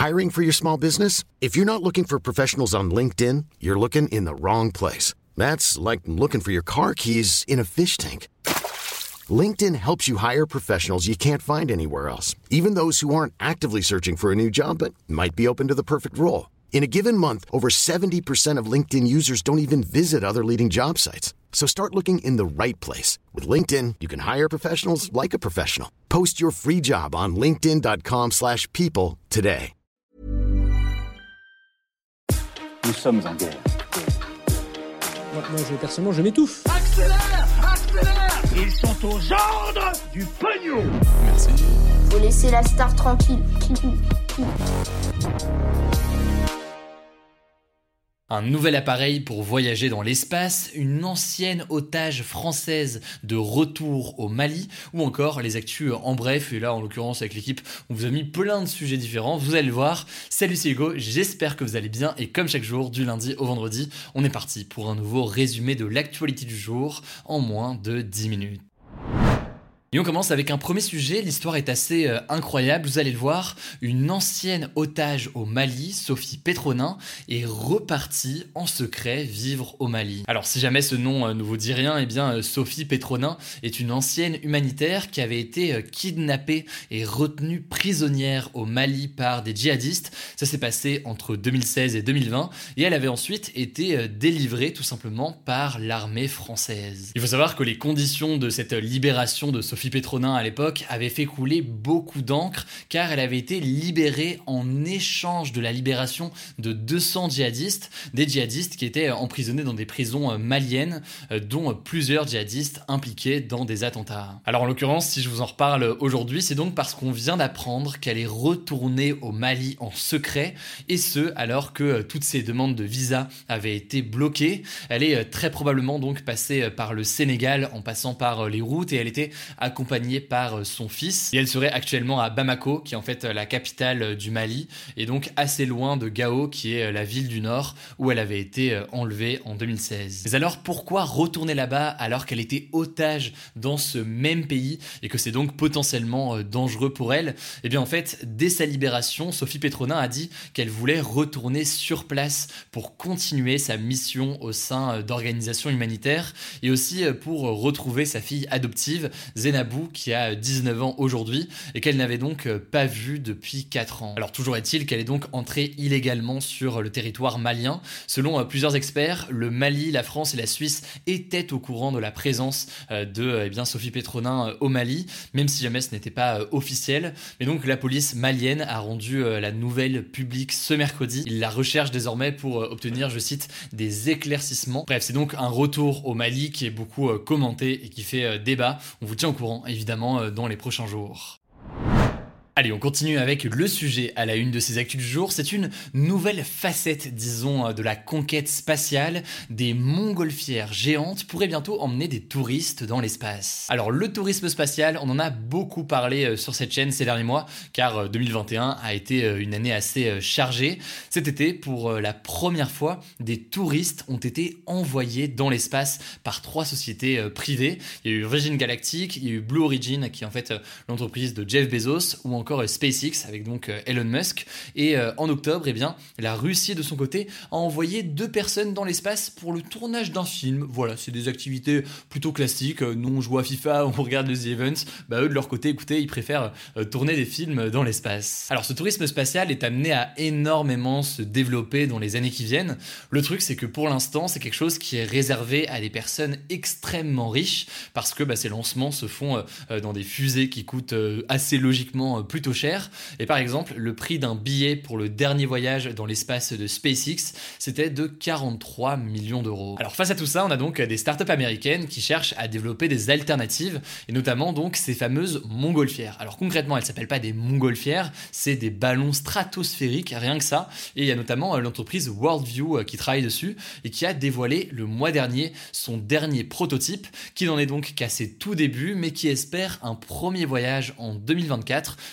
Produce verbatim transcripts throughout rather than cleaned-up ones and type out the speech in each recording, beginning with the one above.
Hiring for your small business? If you're not looking for professionals on LinkedIn, you're looking in the wrong place. That's like looking for your car keys in a fish tank. LinkedIn helps you hire professionals you can't find anywhere else, even those who aren't actively searching for a new job but might be open to the perfect role. In a given month, over seventy percent of LinkedIn users don't even visit other leading job sites. So start looking in the right place. With LinkedIn, you can hire professionals like a professional. Post your free job on linkedin dot com slash people today. Nous sommes en guerre. Moi, moi je, personnellement, je m'étouffe. Accélère! Accélère! Ils sont aux ordres du pognon! Merci. Faut laisser la star tranquille. Un nouvel appareil pour voyager dans l'espace, une ancienne otage française de retour au Mali, ou encore les actus en bref, et là en l'occurrence avec l'équipe, on vous a mis plein de sujets différents, vous allez le voir. Salut, c'est Hugo, j'espère que vous allez bien, et comme chaque jour, du lundi au vendredi, on est parti pour un nouveau résumé de l'actualité du jour en moins de dix minutes. Et on commence avec un premier sujet, l'histoire est assez euh, incroyable, vous allez le voir, une ancienne otage au Mali, Sophie Petronin, est repartie en secret vivre au Mali. Alors si jamais ce nom euh, ne vous dit rien, eh bien euh, Sophie Petronin est une ancienne humanitaire qui avait été euh, kidnappée et retenue prisonnière au Mali par des djihadistes. Ça s'est passé entre deux mille seize et deux mille vingt et elle avait ensuite été euh, délivrée tout simplement par l'armée française. Il faut savoir que les conditions de cette libération de Sophie Petronin à l'époque avait fait couler beaucoup d'encre car elle avait été libérée en échange de la libération de deux cents djihadistes, des djihadistes qui étaient emprisonnés dans des prisons maliennes, dont plusieurs djihadistes impliqués dans des attentats. Alors en l'occurrence, si je vous en reparle aujourd'hui, c'est donc parce qu'on vient d'apprendre qu'elle est retournée au Mali en secret, et ce alors que toutes ses demandes de visa avaient été bloquées. Elle est très probablement donc passée par le Sénégal en passant par les routes et elle était à accompagnée par son fils, et elle serait actuellement à Bamako, qui est en fait la capitale du Mali, et donc assez loin de Gao, qui est la ville du Nord, où elle avait été enlevée en deux mille seize. Mais alors pourquoi retourner là-bas alors qu'elle était otage dans ce même pays, et que c'est donc potentiellement dangereux pour elle? Et bien en fait, dès sa libération, Sophie Petronin a dit qu'elle voulait retourner sur place pour continuer sa mission au sein d'organisations humanitaires, et aussi pour retrouver sa fille adoptive, Zainabou, qui a dix-neuf ans aujourd'hui et qu'elle n'avait donc pas vue depuis quatre ans. Alors toujours est-il qu'elle est donc entrée illégalement sur le territoire malien. Selon plusieurs experts, le Mali, la France et la Suisse étaient au courant de la présence de eh bien, Sophie Petronin au Mali, même si jamais ce n'était pas officiel. Mais donc la police malienne a rendu la nouvelle publique ce mercredi. Ils la recherchent désormais pour obtenir, je cite, des éclaircissements. Bref, c'est donc un retour au Mali qui est beaucoup commenté et qui fait débat. On vous tient au courant évidemment dans les prochains jours. Allez, on continue avec le sujet à la une de ces actus du jour. C'est une nouvelle facette, disons, de la conquête spatiale. Des montgolfières géantes pourraient bientôt emmener des touristes dans l'espace. Alors, le tourisme spatial, on en a beaucoup parlé sur cette chaîne ces derniers mois, car deux mille vingt et un a été une année assez chargée. Cet été, pour la première fois, des touristes ont été envoyés dans l'espace par trois sociétés privées. Il y a eu Virgin Galactic, il y a eu Blue Origin, qui est en fait l'entreprise de Jeff Bezos, ou encore SpaceX avec donc Elon Musk. Et euh, en octobre, eh bien, la Russie de son côté a envoyé deux personnes dans l'espace pour le tournage d'un film. Voilà, c'est des activités plutôt classiques. Nous, on joue à FIFA, on regarde les events. Bah eux, de leur côté, écoutez, ils préfèrent euh, tourner des films dans l'espace. Alors, ce tourisme spatial est amené à énormément se développer dans les années qui viennent. Le truc, c'est que pour l'instant, c'est quelque chose qui est réservé à des personnes extrêmement riches parce que bah, ces lancements se font euh, dans des fusées qui coûtent euh, assez logiquement euh, plutôt cher. Et par exemple, le prix d'un billet pour le dernier voyage dans l'espace de SpaceX, c'était de quarante-trois millions d'euros. Alors face à tout ça, on a donc des startups américaines qui cherchent à développer des alternatives, et notamment donc ces fameuses montgolfières. Alors concrètement, elles s'appellent pas des montgolfières, c'est des ballons stratosphériques, rien que ça. Et il y a notamment l'entreprise Worldview qui travaille dessus et qui a dévoilé le mois dernier son dernier prototype, qui n'en est donc qu'à ses tout débuts, mais qui espère un premier voyage en deux mille vingt-quatre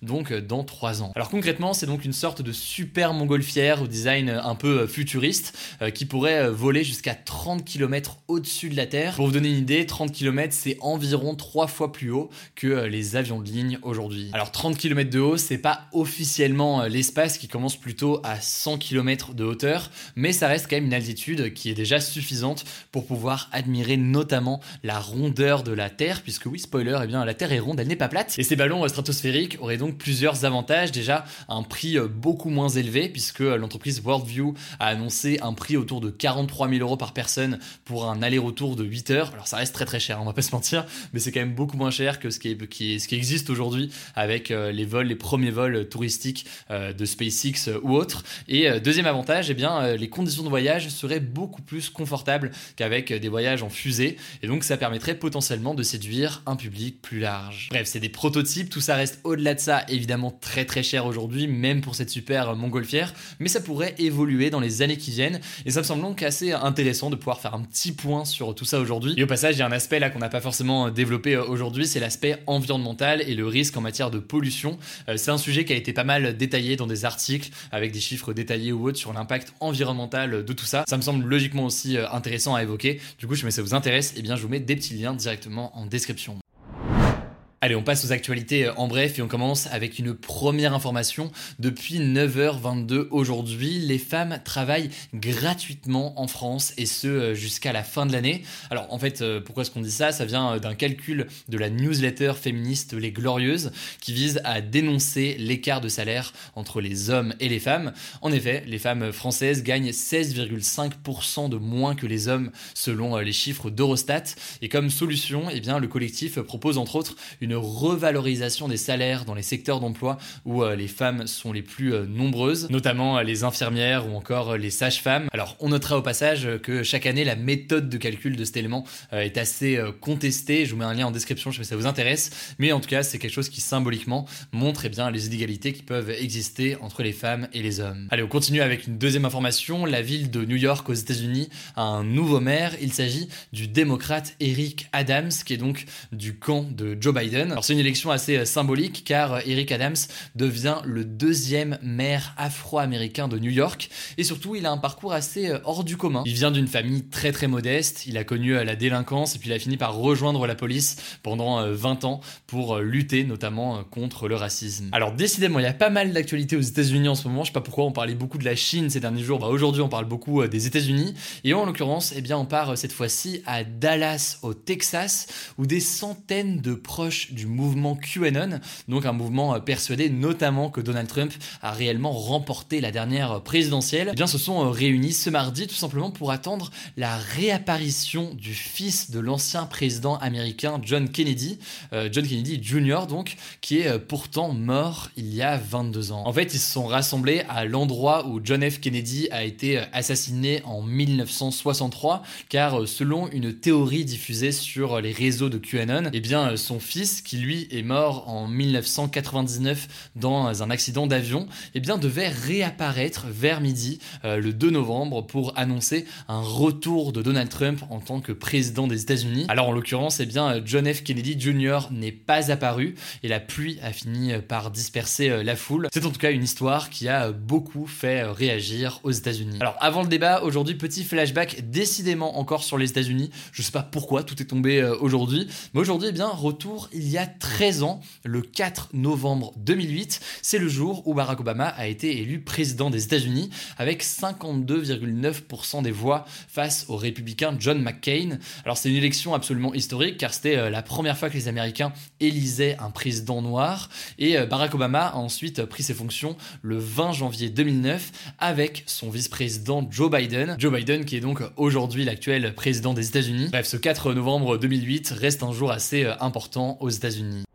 donc dans trois ans. Alors concrètement, c'est donc une sorte de super montgolfière au design un peu futuriste euh, qui pourrait voler jusqu'à trente kilomètres au-dessus de la Terre. Pour vous donner une idée, trente kilomètres c'est environ trois fois plus haut que euh, les avions de ligne aujourd'hui. Alors trente kilomètres de haut, c'est pas officiellement euh, l'espace qui commence plutôt à cent kilomètres de hauteur, mais ça reste quand même une altitude qui est déjà suffisante pour pouvoir admirer notamment la rondeur de la Terre, puisque oui, spoiler, eh bien la Terre est ronde, elle n'est pas plate. Et ces ballons stratosphériques auraient donc plusieurs avantages. Déjà, un prix beaucoup moins élevé, puisque l'entreprise Worldview a annoncé un prix autour de quarante-trois mille euros par personne pour un aller-retour de huit heures. Alors ça reste très très cher, on va pas se mentir, mais c'est quand même beaucoup moins cher que ce qui, est, qui, est, ce qui existe aujourd'hui avec euh, les vols, les premiers vols touristiques euh, de SpaceX euh, ou autres. Et euh, deuxième avantage, eh bien, euh, les conditions de voyage seraient beaucoup plus confortables qu'avec euh, des voyages en fusée, et donc ça permettrait potentiellement de séduire un public plus large. Bref, c'est des prototypes, tout ça reste au-delà de ça, évidemment très très cher aujourd'hui, même pour cette super montgolfière, mais ça pourrait évoluer dans les années qui viennent, et ça me semble donc assez intéressant de pouvoir faire un petit point sur tout ça aujourd'hui. Et au passage, il y a un aspect là qu'on n'a pas forcément développé aujourd'hui, c'est l'aspect environnemental et le risque en matière de pollution. Euh, c'est un sujet qui a été pas mal détaillé dans des articles avec des chiffres détaillés ou autres sur l'impact environnemental de tout ça. Ça me semble logiquement aussi intéressant à évoquer. Du coup, si ça vous intéresse, eh bien, je vous mets des petits liens directement en description. Allez, on passe aux actualités en bref et on commence avec une première information. Depuis neuf heures vingt-deux aujourd'hui, les femmes travaillent gratuitement en France et ce jusqu'à la fin de l'année. Alors en fait, pourquoi est-ce qu'on dit ça ? Ça vient d'un calcul de la newsletter féministe Les Glorieuses qui vise à dénoncer l'écart de salaire entre les hommes et les femmes. En effet, les femmes françaises gagnent seize virgule cinq pour cent de moins que les hommes selon les chiffres d'Eurostat. Et comme solution, eh bien, le collectif propose entre autres une revalorisation des salaires dans les secteurs d'emploi où euh, les femmes sont les plus euh, nombreuses, notamment euh, les infirmières ou encore euh, les sages-femmes. Alors on notera au passage euh, que chaque année la méthode de calcul de cet élément euh, est assez euh, contestée. Je vous mets un lien en description, je sais pas si ça vous intéresse, mais en tout cas c'est quelque chose qui symboliquement montre eh bien, les inégalités qui peuvent exister entre les femmes et les hommes. Allez, on continue avec une deuxième information. La ville de New York aux États-Unis a un nouveau maire. Il s'agit du démocrate Eric Adams, qui est donc du camp de Joe Biden. Alors c'est une élection assez symbolique car Eric Adams devient le deuxième maire afro-américain de New York et surtout il a un parcours assez hors du commun. Il vient d'une famille très très modeste, il a connu la délinquance et puis il a fini par rejoindre la police pendant vingt ans pour lutter notamment contre le racisme. Alors décidément il y a pas mal d'actualités aux États-Unis en ce moment, je sais pas pourquoi on parlait beaucoup de la Chine ces derniers jours, bah aujourd'hui on parle beaucoup des États-Unis et en l'occurrence eh bien on part cette fois-ci à Dallas au Texas où des centaines de proches du mouvement QAnon, donc un mouvement persuadé notamment que Donald Trump a réellement remporté la dernière présidentielle, eh bien se sont réunis ce mardi tout simplement pour attendre la réapparition du fils de l'ancien président américain John Kennedy, euh, John Kennedy Junior donc, qui est pourtant mort il y a vingt-deux ans. En fait, ils se sont rassemblés à l'endroit où John F. Kennedy a été assassiné en mille neuf cent soixante-trois, car selon une théorie diffusée sur les réseaux de QAnon, eh bien son fils qui lui est mort en mille neuf cent quatre-vingt-dix-neuf dans un accident d'avion, eh bien devait réapparaître vers midi euh, le deux novembre pour annoncer un retour de Donald Trump en tant que président des États-Unis. Alors en l'occurrence, eh bien John F. Kennedy Junior n'est pas apparu et la pluie a fini par disperser euh, la foule. C'est en tout cas une histoire qui a beaucoup fait réagir aux États-Unis. Alors avant le débat, aujourd'hui petit flashback décidément encore sur les États-Unis. Je sais pas pourquoi tout est tombé euh, aujourd'hui, mais aujourd'hui eh bien retour il y a treize ans, le quatre novembre deux mille huit, c'est le jour où Barack Obama a été élu président des États-Unis avec cinquante-deux virgule neuf pour cent des voix face au républicain John McCain. Alors c'est une élection absolument historique car c'était la première fois que les Américains élisaient un président noir et Barack Obama a ensuite pris ses fonctions le vingt janvier deux mille neuf avec son vice-président Joe Biden. Joe Biden qui est donc aujourd'hui l'actuel président des États-Unis. Bref, ce quatre novembre deux mille huit reste un jour assez important aux États-Unis.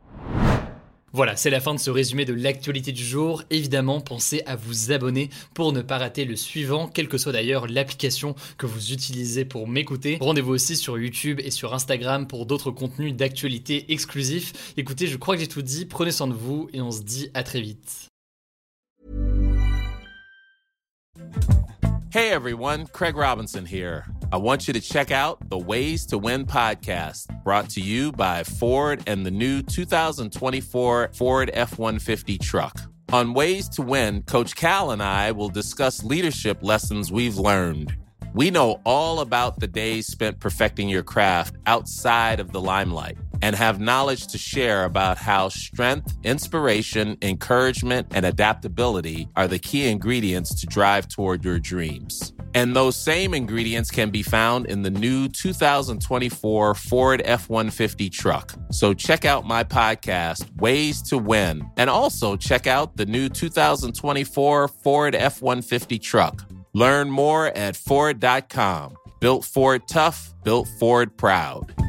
Voilà, c'est la fin de ce résumé de l'actualité du jour. Évidemment, pensez à vous abonner pour ne pas rater le suivant, quelle que soit d'ailleurs l'application que vous utilisez pour m'écouter. Rendez-vous aussi sur YouTube et sur Instagram pour d'autres contenus d'actualité exclusifs. Écoutez, je crois que j'ai tout dit, prenez soin de vous et on se dit à très vite. Hey everyone, Craig Robinson here. I want you to check out the Ways to Win podcast, brought to you by Ford and the new two thousand twenty-four Ford F one fifty truck. On Ways to Win, Coach Cal and I will discuss leadership lessons we've learned. We know all about the days spent perfecting your craft outside of the limelight and have knowledge to share about how strength, inspiration, encouragement, and adaptability are the key ingredients to drive toward your dreams. And those same ingredients can be found in the new two thousand twenty-four Ford F one fifty truck. So check out my podcast, Ways to Win, and also check out the new two thousand twenty-four Ford F one fifty truck. Learn more at Ford dot com. Built Ford tough, built Ford proud.